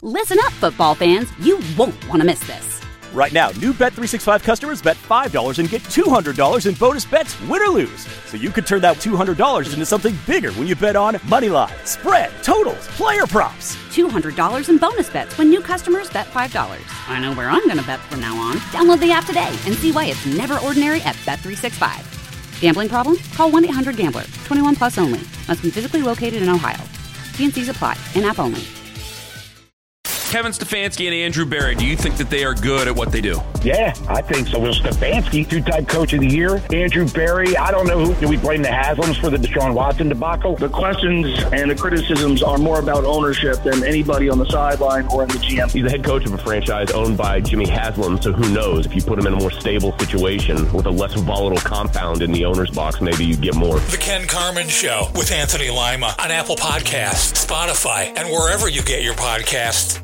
Listen up, football fans. You won't want to miss this. Right now, new Bet365 customers bet $5 and get $200 in bonus bets, win or lose. So you could turn that $200 into something bigger when you bet on money line, spread, totals, player props. $200 in bonus bets when new customers bet $5. I know where I'm going to bet from now on. Download the app today and see why it's never ordinary at Bet365. Gambling problem? Call 1-800-GAMBLER. 21 plus only. Must be physically located in Ohio. T&Cs apply. In-app only. Kevin Stefanski and Andrew Berry, do you think that they are good at what they do? Yeah, I think so. Well, Stefanski, two-time coach of the year. Andrew Berry, I don't know who. Do we blame the Haslams for the Deshaun Watson debacle? The questions and the criticisms are more about ownership than anybody on the sideline or in the GM. He's the head coach of a franchise owned by Jimmy Haslam, so who knows? If you put him in a more stable situation with a less volatile compound in the owner's box, maybe you get more. The Ken Carman Show with Anthony Lima on Apple Podcasts, Spotify, and wherever you get your podcasts.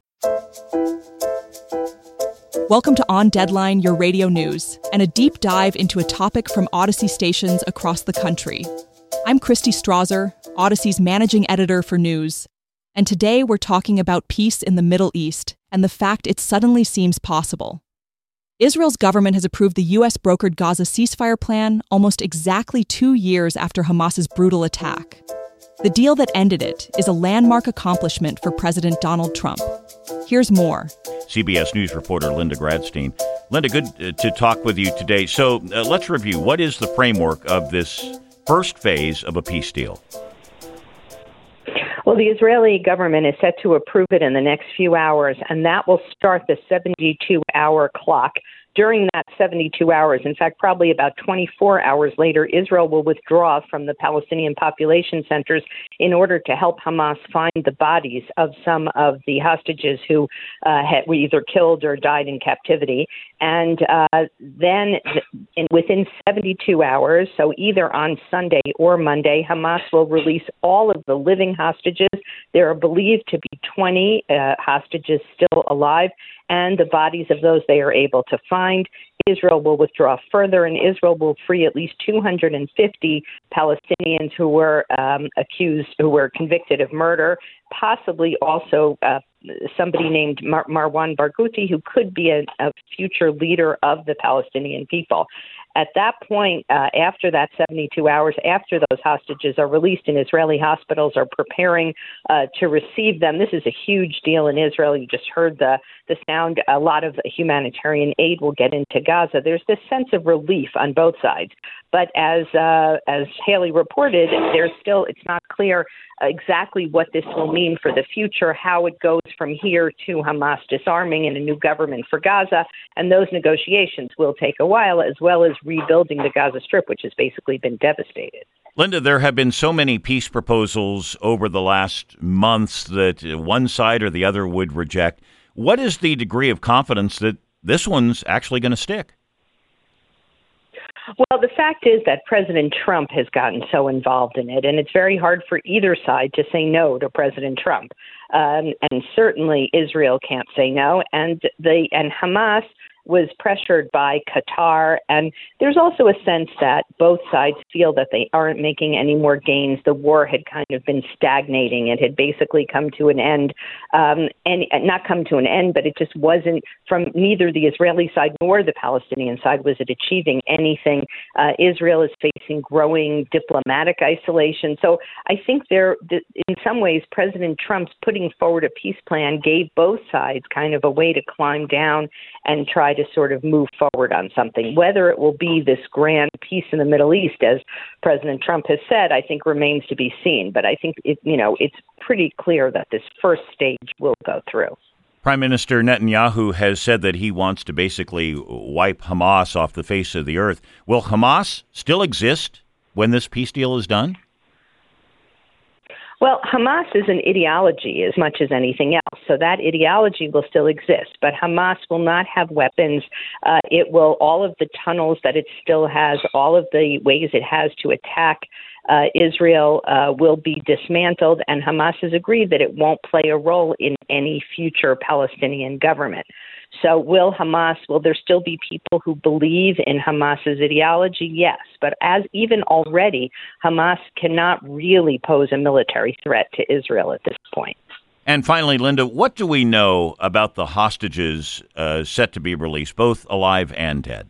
Welcome to On Deadline, your radio news, and a deep dive into a topic from Odyssey stations across the country. I'm Christy Strasser, Odyssey's managing editor for news, and today we're talking about peace in the Middle East and the fact it suddenly seems possible. Israel's government has approved the U.S.-brokered Gaza ceasefire plan almost exactly 2 years after Hamas's brutal attack. The deal that ended it is a landmark accomplishment for President Donald Trump. Here's more. CBS News reporter Linda Gradstein. Linda, good to talk with you today. So let's review. What is the framework of this first phase of a peace deal? Well, the Israeli government is set to approve it in the next few hours, and that will start the 72-hour clock. During that 72 hours, in fact, probably about 24 hours later, Israel will withdraw from the Palestinian population centers in order to help Hamas find the bodies of some of the hostages who were either killed or died in captivity. And then within 72 hours, so either on Sunday or Monday, Hamas will release all of the living hostages. There are believed to be 20 hostages still alive, and the bodies of those they are able to find. Israel will withdraw further, and Israel will free at least 250 Palestinians who were convicted of murder, possibly also somebody named Marwan Barghouti, who could be a future leader of the Palestinian people. At that point, after that 72 hours, after those hostages are released and Israeli hospitals are preparing to receive them, this is a huge deal in Israel. You just heard the sound. A lot of humanitarian aid will get into Gaza. There's this sense of relief on both sides. But as Haley reported, it's not clear exactly what this will mean for the future, how it goes from here to Hamas disarming and a new government for Gaza. And those negotiations will take a while, as well as rebuilding the Gaza Strip, which has basically been devastated. Linda, there have been so many peace proposals over the last months that one side or the other would reject. What is the degree of confidence that this one's actually going to stick? Well, the fact is that President Trump has gotten so involved in it, and it's very hard for either side to say no to President Trump. And certainly Israel can't say no. And Hamas was pressured by Qatar. And there's also a sense that both sides feel that they aren't making any more gains. The war had kind of been stagnating. It had basically come to an end, and not come to an end, but it just wasn't, from neither the Israeli side nor the Palestinian side was it achieving anything. Israel is facing growing diplomatic isolation. So I think in some ways, President Trump's putting forward a peace plan gave both sides kind of a way to climb down and try to sort of move forward on something. Whether it will be this grand peace in the Middle East, as President Trump has said, I think remains to be seen. But I think it's pretty clear that this first stage will go through. Prime Minister Netanyahu has said that he wants to basically wipe Hamas off the face of the earth. Will Hamas still exist when this peace deal is done? Well, Hamas is an ideology as much as anything else, so that ideology will still exist, but Hamas will not have weapons. All of the tunnels that it still has, all of the ways it has to attack Israel will be dismantled, and Hamas has agreed that it won't play a role in any future Palestinian government. So will there still be people who believe in Hamas's ideology? Yes. But even already, Hamas cannot really pose a military threat to Israel at this point. And finally, Linda, what do we know about the hostages set to be released, both alive and dead?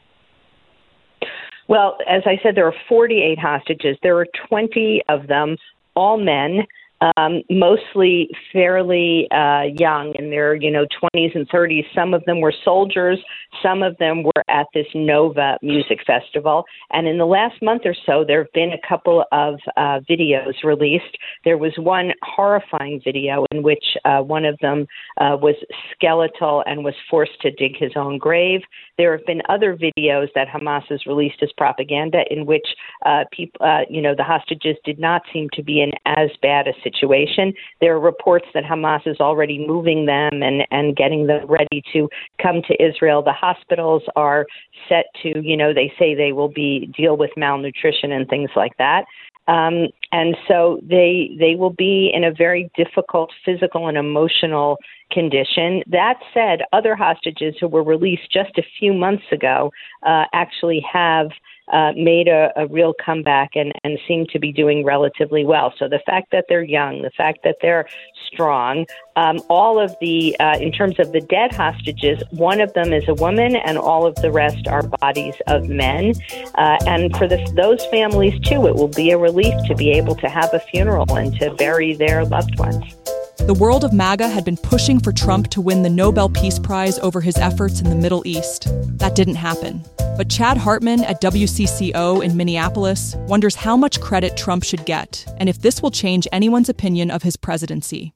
Well, as I said, there are 48 hostages. There are 20 of them, all men, mostly fairly young in their, 20s and 30s. Some of them were soldiers. Some of them were at this Nova music festival. And in the last month or so, there have been a couple of videos released. There was one horrifying video in which one of them was skeletal and was forced to dig his own grave. There have been other videos that Hamas has released as propaganda in which people, the hostages did not seem to be in as bad a situation. There are reports that Hamas is already moving them and getting them ready to come to Israel. The hospitals are set to, they say they will deal with malnutrition and things like that. And so they will be in a very difficult physical and emotional condition. That said, other hostages who were released just a few months ago actually have made a real comeback and seem to be doing relatively well. So the fact that they're young, the fact that they're strong, all of the, in terms of the dead hostages, one of them is a woman and all of the rest are bodies of men. And for those families, too, it will be a relief to be able to have a funeral and to bury their loved ones. The world of MAGA had been pushing for Trump to win the Nobel Peace Prize over his efforts in the Middle East. That didn't happen. But Chad Hartman at WCCO in Minneapolis wonders how much credit Trump should get and if this will change anyone's opinion of his presidency.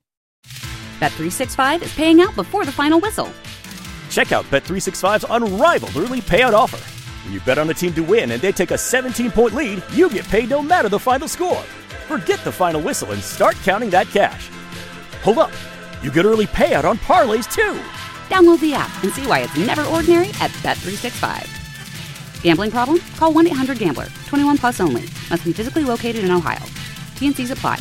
Bet365 is paying out before the final whistle. Check out Bet365's unrivaled early payout offer. When you bet on a team to win and they take a 17-point lead, you get paid no matter the final score. Forget the final whistle and start counting that cash. Hold up. You get early payout on parlays, too. Download the app and see why it's never ordinary at Bet365. Gambling problem? Call 1-800-GAMBLER. 21 plus only. Must be physically located in Ohio. T&Cs apply.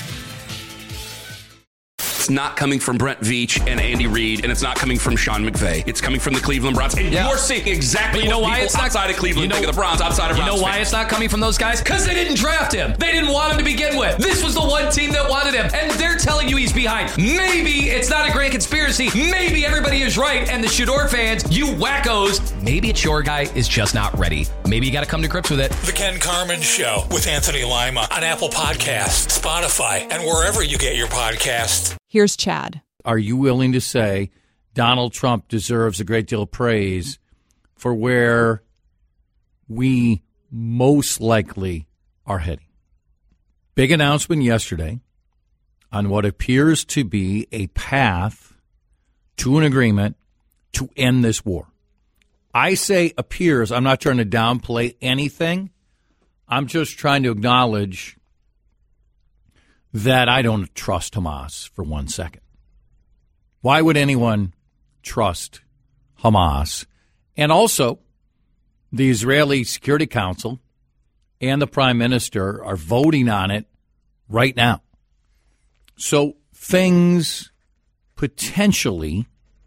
It's not coming from Brent Veach and Andy Reid, and it's not coming from Sean McVay. It's coming from the Cleveland Browns. And you're seeing exactly what people outside of Cleveland think of the Browns, outside of Browns. You know why it's not coming from those guys? Because they didn't draft him. They didn't want him to begin with. This was the one team that wanted him, and they're telling you he's behind. Maybe it's not a grand conspiracy. Maybe everybody is right, and the Shador fans, you wackos, maybe it's your guy is just not ready. Maybe you got to come to grips with it. The Ken Carman Show with Anthony Lima on Apple Podcasts, Spotify, and wherever you get your podcasts. Here's Chad. Are you willing to say Donald Trump deserves a great deal of praise for where we most likely are heading? Big announcement yesterday on what appears to be a path to an agreement to end this war. I say appears. I'm not trying to downplay anything. I'm just trying to acknowledge that I don't trust Hamas for 1 second. Why would anyone trust Hamas? And also, the Israeli Security Council and the Prime Minister are voting on it right now. So things potentially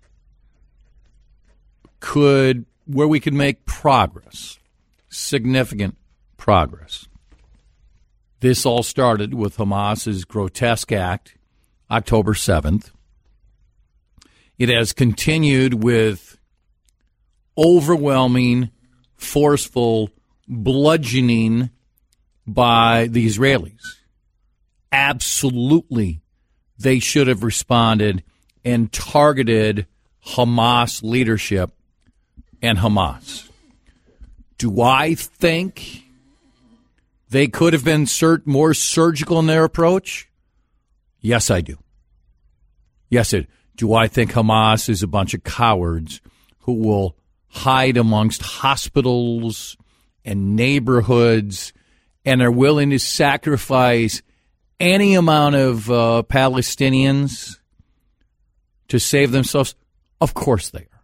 where we could make progress, significant progress. This all started with Hamas's grotesque act, October 7th. It has continued with overwhelming, forceful bludgeoning by the Israelis. Absolutely, they should have responded and targeted Hamas leadership and Hamas. Do I think they could have been more surgical in their approach? Yes, I do. Yes, I do. Do I think Hamas is a bunch of cowards who will hide amongst hospitals and neighborhoods and are willing to sacrifice any amount of Palestinians to save themselves? Of course they are.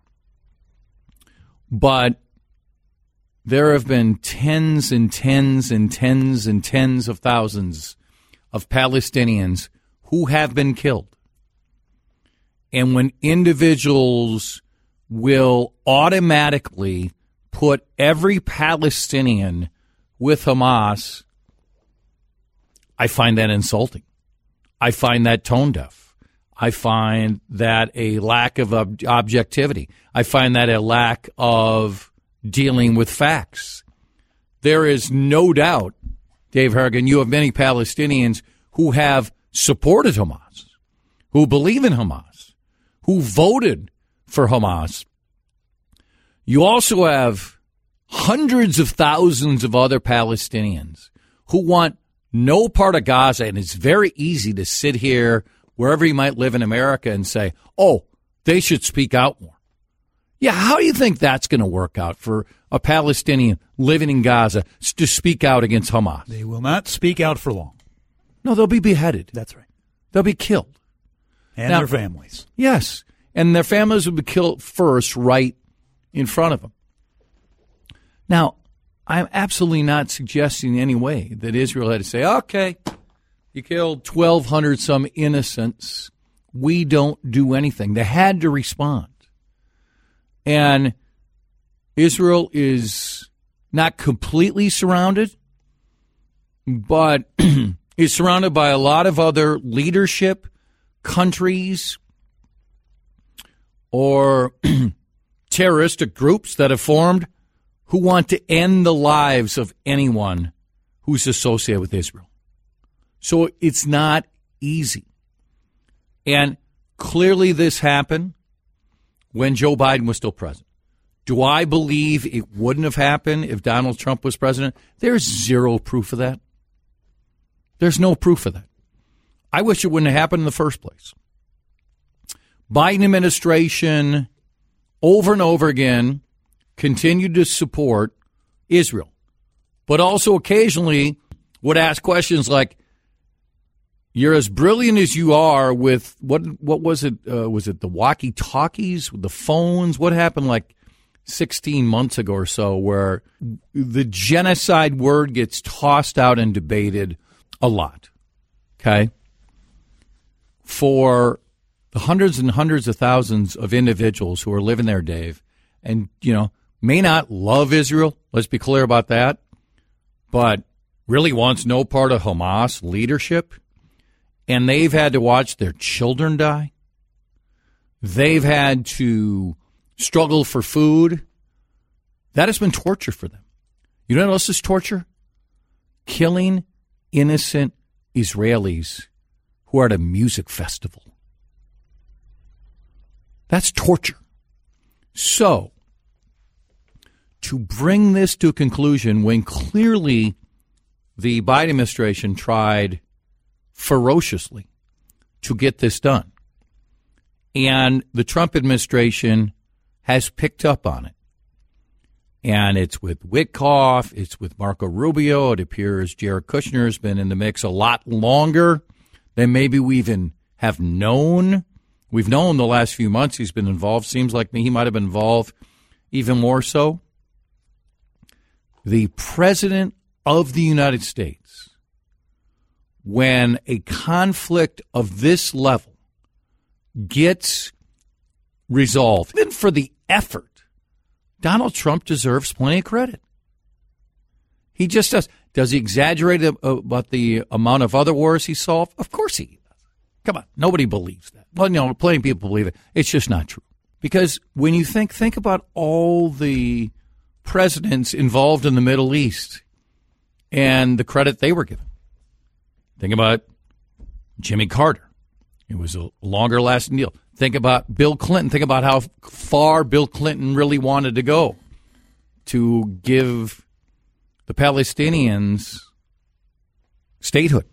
But there have been tens and tens and tens and tens of thousands of Palestinians who have been killed. And when individuals will automatically put every Palestinian with Hamas, I find that insulting. I find that tone deaf. I find that a lack of objectivity. I find that a lack of dealing with facts. There is no doubt, Dave Hargan, you have many Palestinians who have supported Hamas, who believe in Hamas, who voted for Hamas. You also have hundreds of thousands of other Palestinians who want no part of Gaza, and it's very easy to sit here wherever you might live in America and say, oh, they should speak out more. Yeah, how do you think that's going to work out for a Palestinian living in Gaza to speak out against Hamas? They will not speak out for long. No, they'll be beheaded. That's right. They'll be killed. And their families. Yes, and their families will be killed first right in front of them. Now, I'm absolutely not suggesting in any way that Israel had to say, okay, you killed 1,200 some innocents. We don't do anything. They had to respond. And Israel is not completely surrounded, but is surrounded by a lot of other leadership, countries, or terroristic groups that have formed who want to end the lives of anyone who's associated with Israel. So it's not easy. And clearly this happened when Joe Biden was still president. Do I believe it wouldn't have happened if Donald Trump was president? There's zero proof of that. There's no proof of that. I wish it wouldn't have happened in the first place. Biden administration, over and over again, continued to support Israel, but also occasionally would ask questions like, you're as brilliant as you are with, what was it? Was it the walkie-talkies, the phones? What happened like 16 months ago or so where the genocide word gets tossed out and debated a lot, okay? For the hundreds and hundreds of thousands of individuals who are living there, Dave, and, may not love Israel, let's be clear about that, but really wants no part of Hamas leadership, and they've had to watch their children die. They've had to struggle for food. That has been torture for them. You know what else is torture? Killing innocent Israelis who are at a music festival. That's torture. So, to bring this to a conclusion when clearly the Biden administration tried ferociously to get this done, and the Trump administration has picked up on it. And it's with Witkoff, it's with Marco Rubio. It appears Jared Kushner has been in the mix a lot longer than maybe we even have known. We've known the last few months he's been involved. Seems like he might have been involved even more so. The President of the United States, when a conflict of this level gets resolved, even for the effort, Donald Trump deserves plenty of credit. He just does. Does he exaggerate about the amount of other wars he solved? Of course he does. Come on, nobody believes that. Well, plenty of people believe it. It's just not true. Because when you think about all the presidents involved in the Middle East and the credit they were given. Think about Jimmy Carter. It was a longer lasting deal. Think about Bill Clinton. Think about how far Bill Clinton really wanted to go to give the Palestinians statehood.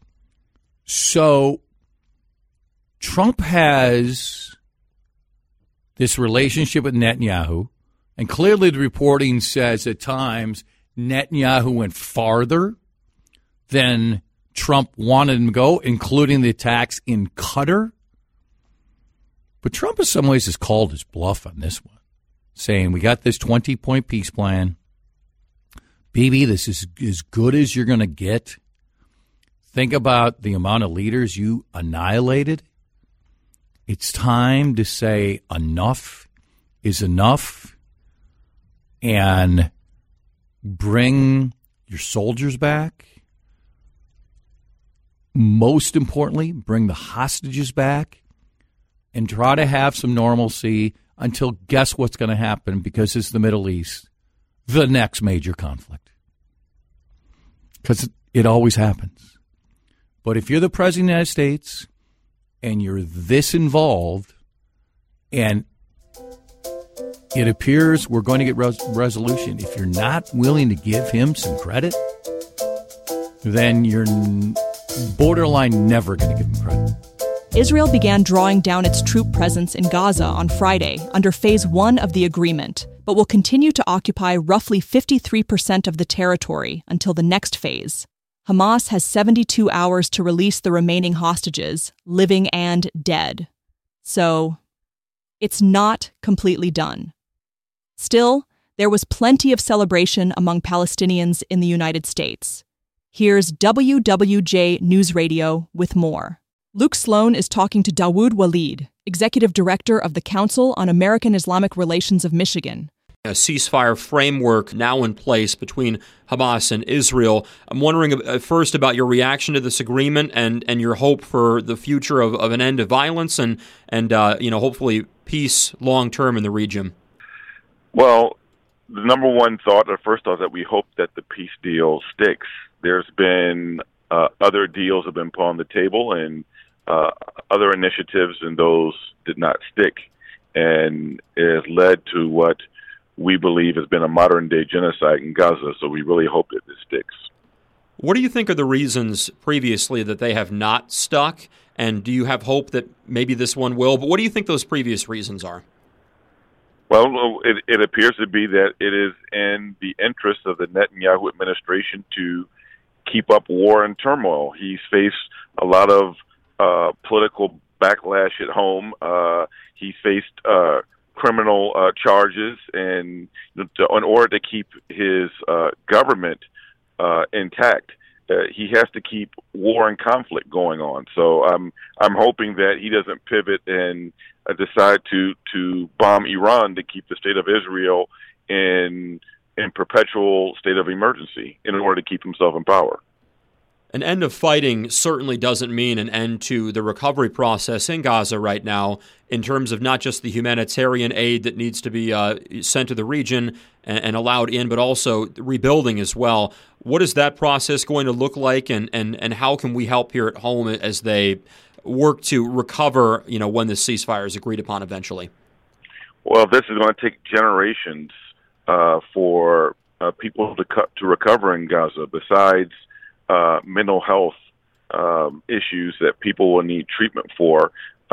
So Trump has this relationship with Netanyahu, and clearly the reporting says at times Netanyahu went farther than Trump wanted him to go, including the attacks in Qatar. But Trump in some ways has called his bluff on this one, saying we got this 20-point peace plan. Bibi, this is as good as you're going to get. Think about the amount of leaders you annihilated. It's time to say enough is enough and bring your soldiers back. Most importantly, bring the hostages back and try to have some normalcy until guess what's going to happen, because it's the Middle East, the next major conflict. Because it always happens. But if you're the President of the United States and you're this involved, and it appears we're going to get resolution, if you're not willing to give him some credit, then you're borderline never going to give him credit. Israel began drawing down its troop presence in Gaza on Friday under Phase 1 of the agreement, but will continue to occupy roughly 53% of the territory until the next phase. Hamas has 72 hours to release the remaining hostages, living and dead. So, it's not completely done. Still, there was plenty of celebration among Palestinians in the United States. Here's WWJ News Radio with more. Luke Sloan is talking to Dawood Walid, Executive Director of the Council on American Islamic Relations of Michigan. A ceasefire framework now in place between Hamas and Israel. I'm wondering first about your reaction to this agreement and your hope for the future of an end to violence and hopefully peace long term in the region. Well, the number one thought, or first thought, that we hope that the peace deal sticks. There's been other deals have been put on the table and other initiatives, and those did not stick, and it has led to what we believe has been a modern-day genocide in Gaza, so we really hope that this sticks. What do you think are the reasons previously that they have not stuck, and do you have hope that maybe this one will? But what do you think those previous reasons are? Well, it appears to be that it is in the interest of the Netanyahu administration to keep up war and turmoil. He's faced a lot of political backlash at home. He's faced criminal charges, and in order to keep his government intact, he has to keep war and conflict going on. So I'm hoping that he doesn't pivot and decide to bomb Iran to keep the state of Israel in perpetual state of emergency in order to keep himself in power. An end of fighting certainly doesn't mean an end to the recovery process in Gaza right now, in terms of not just the humanitarian aid that needs to be sent to the region and allowed in, but also rebuilding as well. What is that process going to look like, and how can we help here at home as they work to recover, when the ceasefire is agreed upon eventually? Well, this is going to take generations for people to recover in Gaza, besides mental health issues that people will need treatment for.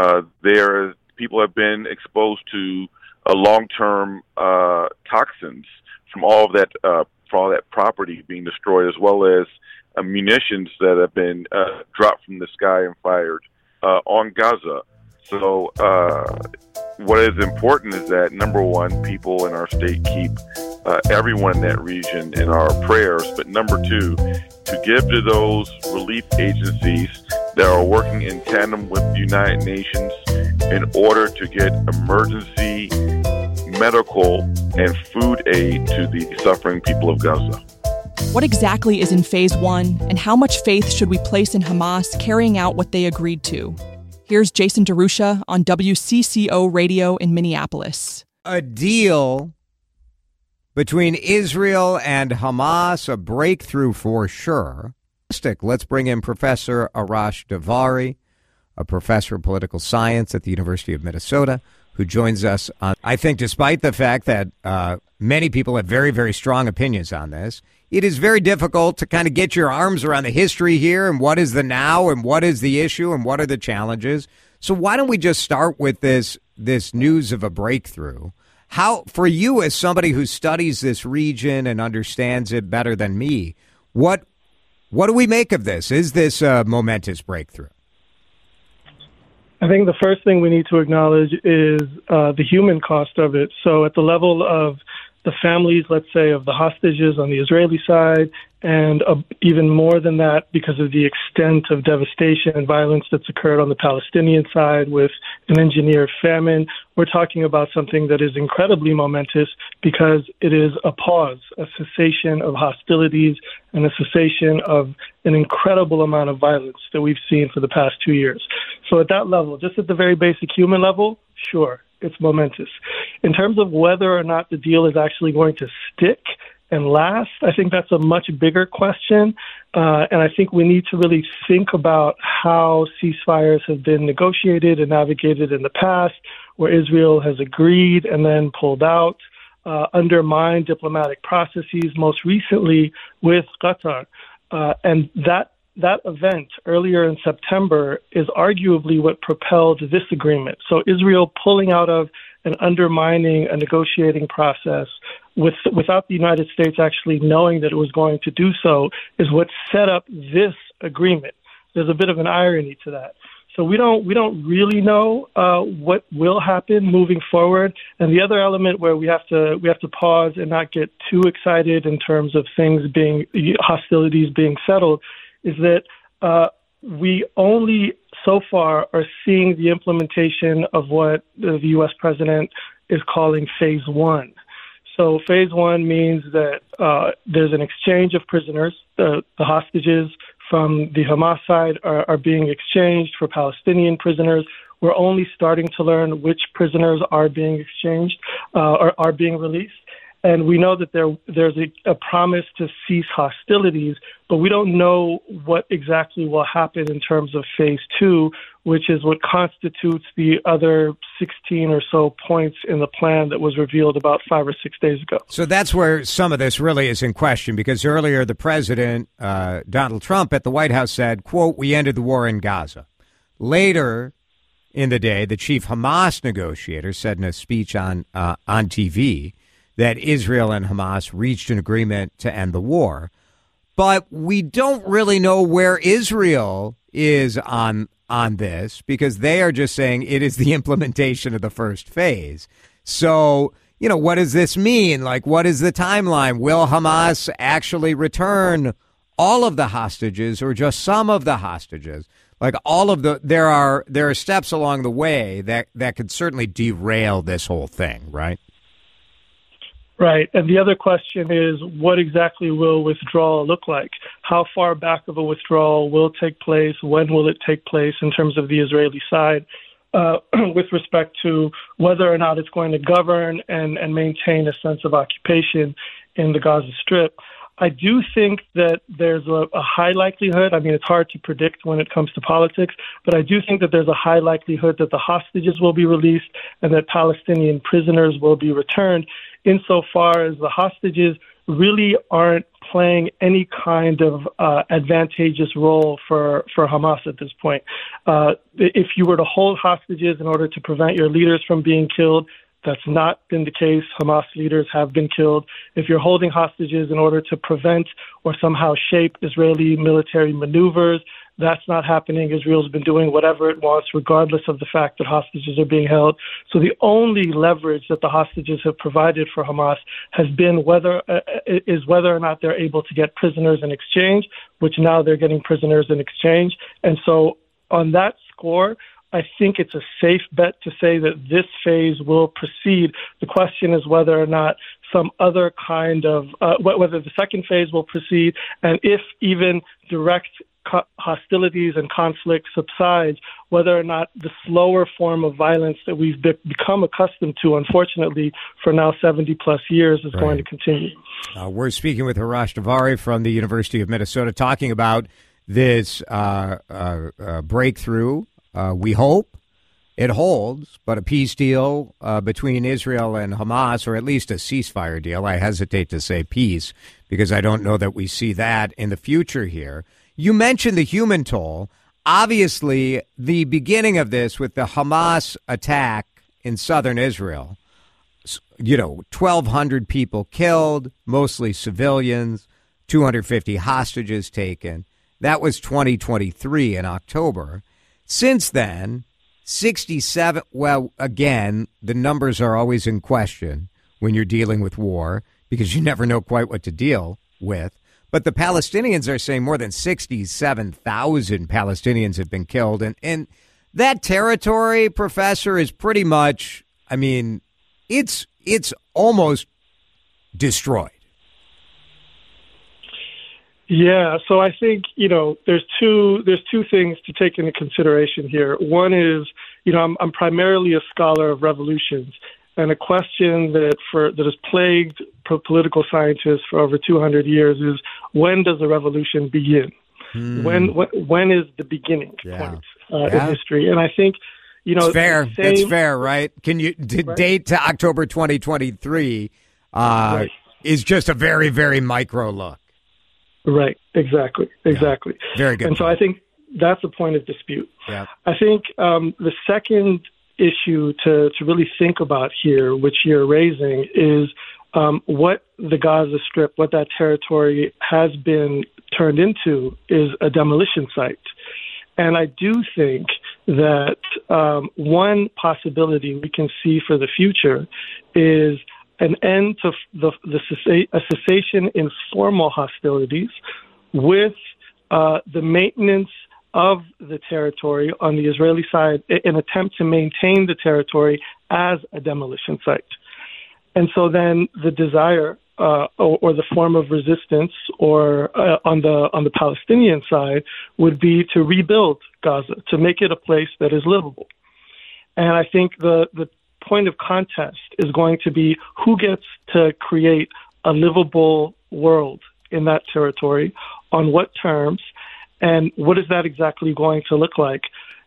People have been exposed to long-term toxins from all of that property being destroyed, as well as munitions that have been dropped from the sky and fired on Gaza. So what is important is that, number one, people in our state keep everyone in that region in our prayers, but number two, to give to those relief agencies that are working in tandem with the United Nations in order to get emergency medical and food aid to the suffering people of Gaza. What exactly is in Phase 1, and how much faith should we place in Hamas carrying out what they agreed to? Here's Jason DeRusha on WCCO Radio in Minneapolis. A deal between Israel and Hamas, a breakthrough for sure. Let's bring in Professor Arash Davari, a professor of political science at the University of Minnesota, who joins us on, I think, despite the fact that many people have very, very strong opinions on this, it is very difficult to kind of get your arms around the history here and what is the now and what is the issue and what are the challenges. So why don't we just start with this news of a breakthrough? How, for you as somebody who studies this region and understands it better than me, what do we make of this? Is this a momentous breakthrough? I think the first thing we need to acknowledge is the human cost of it. So at the level of the families, let's say, of the hostages on the Israeli side, and even more than that because of the extent of devastation and violence that's occurred on the Palestinian side with an engineered famine. We're talking about something that is incredibly momentous because it is a pause, a cessation of hostilities, and a cessation of an incredible amount of violence that we've seen for the past 2 years. So at that level, just at the very basic human level, sure, it's momentous. In terms of whether or not the deal is actually going to stick and last, I think that's a much bigger question. And I think we need to really think about how ceasefires have been negotiated and navigated in the past, where Israel has agreed and then pulled out, undermined diplomatic processes, most recently with Qatar. And that event earlier in September is arguably what propelled this agreement. So Israel pulling out of and undermining a negotiating process without the United States actually knowing that it was going to do so is what set up this agreement. There's a bit of an irony to that. So we don't really know what will happen moving forward. And the other element where we have to pause and not get too excited in terms of hostilities being settled is that we only so far are seeing the implementation of what the U.S. president is calling phase one. So phase one means that there's an exchange of prisoners. The hostages from the Hamas side are being exchanged for Palestinian prisoners. We're only starting to learn which prisoners are being exchanged or are being released. And we know that there's a promise to cease hostilities, but we don't know what exactly will happen in terms of phase two, which is what constitutes the other 16 or so points in the plan that was revealed about 5 or 6 days ago. So that's where some of this really is in question, because earlier the president, Donald Trump, at the White House said, quote, "We ended the war in Gaza." Later in the day, the chief Hamas negotiator said in a speech on TV that Israel and Hamas reached an agreement to end the war. But we don't really know where Israel is on this, because they are just saying it is the implementation of the first phase. So, what does this mean? Like, what is the timeline? Will Hamas actually return all of the hostages or just some of the hostages? Like there are steps along the way that could certainly derail this whole thing, right? Right. And the other question is, what exactly will withdrawal look like? How far back of a withdrawal will take place? When will it take place in terms of the Israeli side with respect to whether or not it's going to govern and maintain a sense of occupation in the Gaza Strip? I do think that there's a high likelihood. I mean, it's hard to predict when it comes to politics, but I do think that there's a high likelihood that the hostages will be released and that Palestinian prisoners will be returned, insofar as the hostages really aren't playing any kind of advantageous role for Hamas at this point. If you were to hold hostages in order to prevent your leaders from being killed, that's not been the case. Hamas leaders have been killed. If you're holding hostages in order to prevent or somehow shape Israeli military maneuvers, that's not happening. Israel's been doing whatever it wants, regardless of the fact that hostages are being held. So the only leverage that the hostages have provided for Hamas has been whether or not they're able to get prisoners in exchange, which now they're getting prisoners in exchange. And so on that score, I think it's a safe bet to say that this phase will proceed. The question is whether or not some other kind of, whether the second phase will proceed, and if even direct hostilities and conflict subsides, whether or not the slower form of violence that we've become accustomed to, unfortunately, for now 70 plus years is going to continue. We're speaking with Harash Davari from the University of Minnesota, talking about this breakthrough. We hope it holds, but a peace deal between Israel and Hamas, or at least a ceasefire deal. I hesitate to say peace because I don't know that we see that in the future here. You mentioned the human toll. Obviously, the beginning of this with the Hamas attack in southern Israel, 1,200 people killed, mostly civilians, 250 hostages taken. That was 2023 in October. Since then, 67, well, again, the numbers are always in question when you're dealing with war because you never know quite what to deal with. But the Palestinians are saying more than 67,000 Palestinians have been killed. And that territory, Professor, is pretty much, I mean, it's almost destroyed. Yeah, so I think, there's two things to take into consideration here. One is, I'm primarily a scholar of revolutions, and a question that has plagued political scientists for over 200 years is, when does a revolution begin? When is the beginning point in history? And I think, it's fair. That's fair, right? Can you date to October 2023 is just a very, very micro look. Right. Exactly. Yeah. Very good. And so I think that's a point of dispute. Yeah. I think the second issue to really think about here, which you're raising, is what the Gaza Strip, what that territory has been turned into is a demolition site. And I do think that one possibility we can see for the future is an end to a cessation in formal hostilities with the maintenance of the territory on the Israeli side, an attempt to maintain the territory as a demolition site. And so then the desire or the form of resistance or on the Palestinian side would be to rebuild Gaza, to make it a place that is livable. And I think the point of contest is going to be who gets to create a livable world in that territory, on what terms, and what is that exactly going to look like.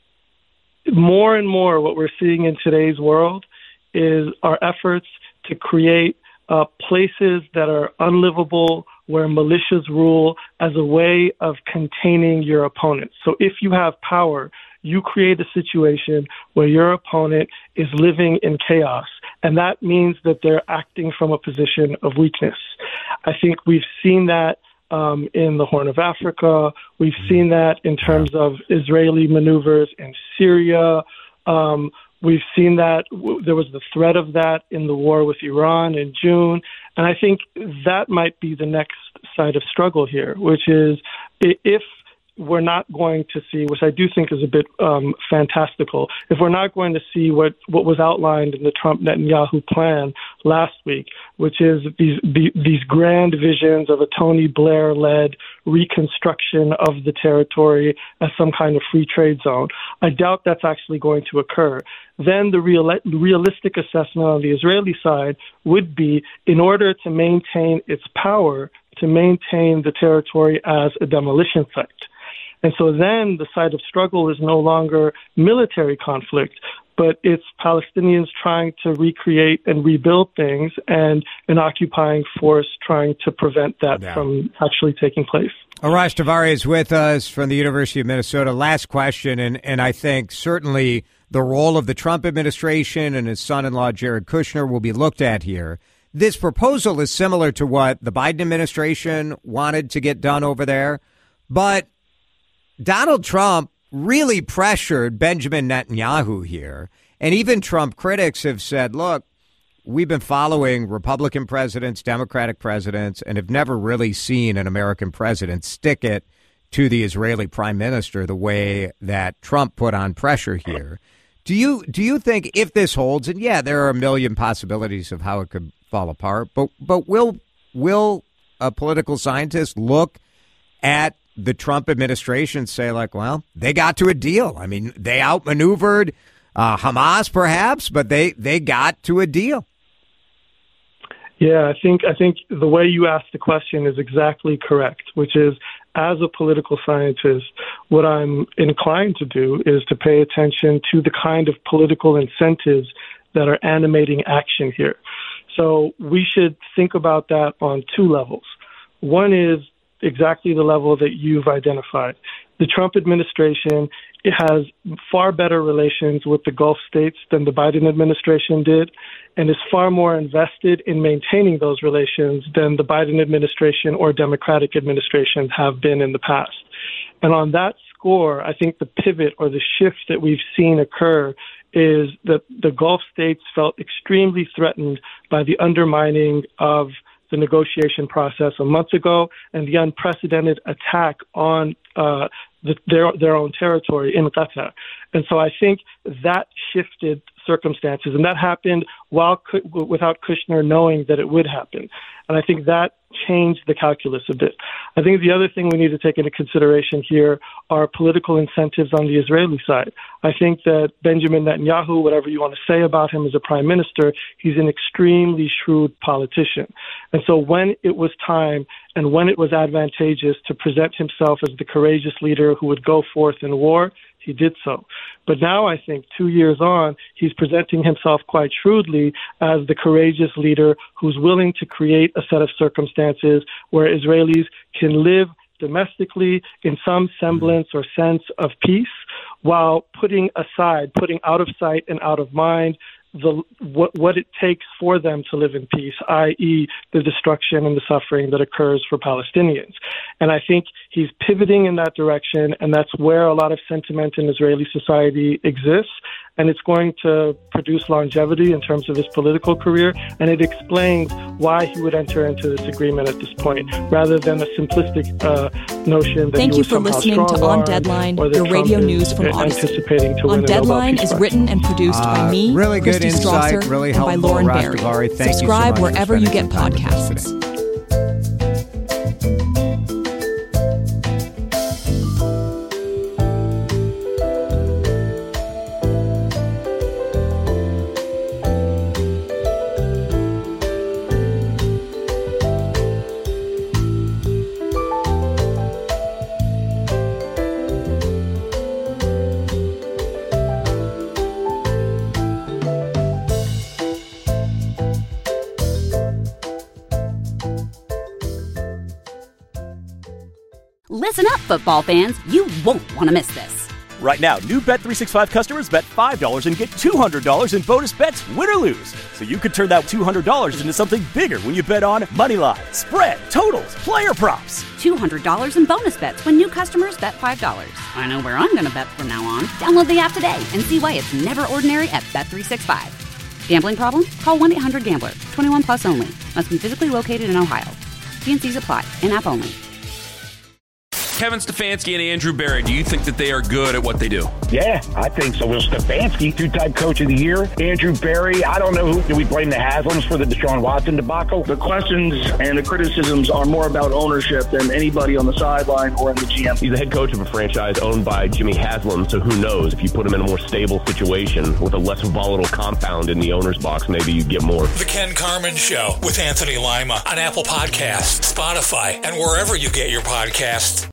More and more what we're seeing in today's world is our efforts to create places that are unlivable, where militias rule, as a way of containing your opponent. So if you have power, you create a situation where your opponent is living in chaos, and that means that they're acting from a position of weakness. I think we've seen that in the Horn of Africa. We've seen that in terms of Israeli maneuvers in Syria. We've seen that there was the threat of that in the war with Iran in June. And I think that might be the next side of struggle here, which is if we're not going to see, which I do think is a bit fantastical, if we're not going to see what was outlined in the Trump-Netanyahu plan last week, which is these grand visions of a Tony Blair-led reconstruction of the territory as some kind of free trade zone, I doubt that's actually going to occur. Then the realistic assessment on the Israeli side would be, in order to maintain its power, to maintain the territory as a demolition site. And so then the side of struggle is no longer military conflict, but it's Palestinians trying to recreate and rebuild things, and an occupying force trying to prevent that from actually taking place. Arash Davari is with us from the University of Minnesota. Last question, and I think certainly the role of the Trump administration and his son-in-law Jared Kushner will be looked at here. This proposal is similar to what the Biden administration wanted to get done over there, but Donald Trump really pressured Benjamin Netanyahu here. And even Trump critics have said, look, we've been following Republican presidents, Democratic presidents, and have never really seen an American president stick it to the Israeli prime minister the way that Trump put on pressure here. Do you think if this holds, and yeah, there are a million possibilities of how it could fall apart, but will a political scientist look at the Trump administration say, like, well, they got to a deal? I mean, they outmaneuvered Hamas, perhaps, but they got to a deal. Yeah, I think the way you asked the question is exactly correct, which is, as a political scientist, what I'm inclined to do is to pay attention to the kind of political incentives that are animating action here. So we should think about that on two levels. One is exactly the level that you've identified. The Trump administration, it has far better relations with the Gulf states than the Biden administration did, and is far more invested in maintaining those relations than the Biden administration or Democratic administrations have been in the past. And on that score, I think the pivot or the shift that we've seen occur is that the Gulf states felt extremely threatened by the undermining of the negotiation process a month ago and the unprecedented attack on their own territory in Qatar. And so I think that shifted circumstances, and that happened without Kushner knowing that it would happen. And I think that changed the calculus a bit. I think the other thing we need to take into consideration here are political incentives on the Israeli side. I think that Benjamin Netanyahu, whatever you want to say about him as a prime minister, he's an extremely shrewd politician. And so when it was time and when it was advantageous to present himself as the courageous leader who would go forth in war, he did so. But now I think 2 years on, he's presenting himself quite shrewdly as the courageous leader who's willing to create a set of circumstances where Israelis can live domestically in some semblance or sense of peace while putting out of sight and out of mind what it takes for them to live in peace, i.e. the destruction and the suffering that occurs for Palestinians. And I think he's pivoting in that direction, and that's where a lot of sentiment in Israeli society exists, and it's going to produce longevity in terms of his political career, and it explains why he would enter into this agreement at this point, rather than a simplistic notion that Thank you for listening to On Deadline, your radio news from Odyssey. On Deadline is written and produced by me, really good Christy insight, Strasser, really and by helpful, Lauren Arash Berry. Davari. Thank Subscribe you so much wherever for you spending get some time with us podcasts. today. Listen up, football fans. You won't want to miss this. Right now, new Bet365 customers bet $5 and get $200 in bonus bets, win or lose. So you could turn that $200 into something bigger when you bet on Moneyline, spread, totals, player props. $200 in bonus bets when new customers bet $5. I know where I'm going to bet from now on. Download the app today and see why it's never ordinary at Bet365. Gambling problem? Call 1-800-GAMBLER. 21 plus only. Must be physically located in Ohio. T&Cs apply. In-app only. Kevin Stefanski and Andrew Berry, do you think that they are good at what they do? Yeah, I think so. Will Stefanski, two-time coach of the year. Andrew Berry, I don't know who. Do we blame the Haslams for the Deshaun Watson debacle? The questions and the criticisms are more about ownership than anybody on the sideline or in the GM. He's the head coach of a franchise owned by Jimmy Haslam, so who knows? If you put him in a more stable situation with a less volatile compound in the owner's box, maybe you get more. The Ken Carman Show with Anthony Lima on Apple Podcasts, Spotify, and wherever you get your podcasts.